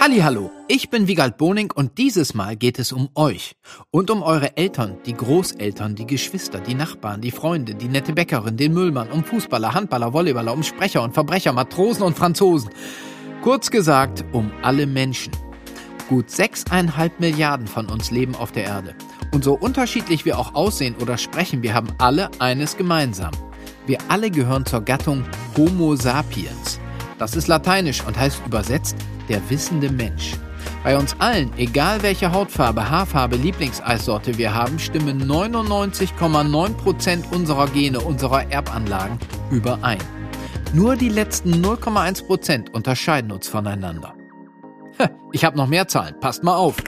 Hallihallo, ich bin Wiegald Boning und dieses Mal geht es um euch und um eure Eltern, die Großeltern, die Geschwister, die Nachbarn, die Freunde, die nette Bäckerin, den Müllmann, um Fußballer, Handballer, Volleyballer, um Sprecher und Verbrecher, Matrosen und Franzosen. Kurz gesagt, um alle Menschen. Gut 6,5 Milliarden von uns leben auf der Erde. Und so unterschiedlich wir auch aussehen oder sprechen, wir haben alle eines gemeinsam. Wir alle gehören zur Gattung Homo sapiens. Das ist lateinisch und heißt übersetzt der wissende Mensch. Bei uns allen, egal welche Hautfarbe, Haarfarbe, Lieblingseissorte wir haben, stimmen 99,9% unserer Gene, unserer Erbanlagen überein. Nur die letzten 0,1% unterscheiden uns voneinander. Ich habe noch mehr Zahlen, passt mal auf.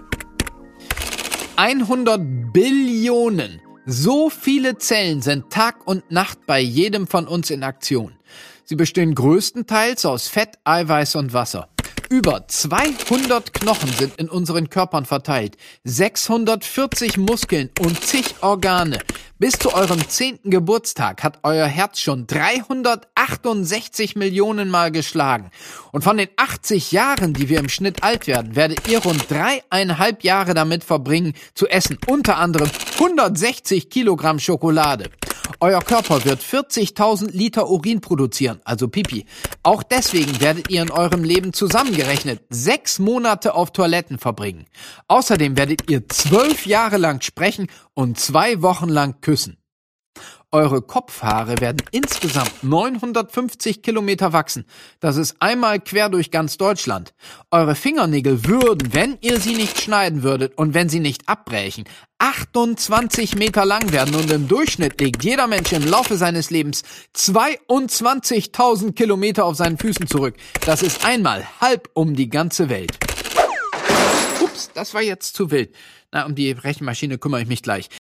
100 Billionen. So viele Zellen sind Tag und Nacht bei jedem von uns in Aktion. Sie bestehen größtenteils aus Fett, Eiweiß und Wasser. Über 200 Knochen sind in unseren Körpern verteilt, 640 Muskeln und zig Organe. Bis zu eurem 10. Geburtstag hat euer Herz schon 368 Millionen Mal geschlagen. Und von den 80 Jahren, die wir im Schnitt alt werden, werdet ihr rund 3,5 Jahre damit verbringen, zu essen. Unter anderem 160 Kilogramm Schokolade. Euer Körper wird 40.000 Liter Urin produzieren, also Pipi. Auch deswegen werdet ihr in eurem Leben zusammengerechnet 6 Monate auf Toiletten verbringen. Außerdem werdet ihr 12 Jahre lang sprechen und 2 Wochen lang küssen. Eure Kopfhaare werden insgesamt 950 Kilometer wachsen. Das ist einmal quer durch ganz Deutschland. Eure Fingernägel würden, wenn ihr sie nicht schneiden würdet und wenn sie nicht abbrechen, 28 Meter lang werden und im Durchschnitt legt jeder Mensch im Laufe seines Lebens 22.000 Kilometer auf seinen Füßen zurück. Das ist einmal halb um die ganze Welt. Ups, das war jetzt zu wild. Na, um die Rechenmaschine kümmere ich mich gleich.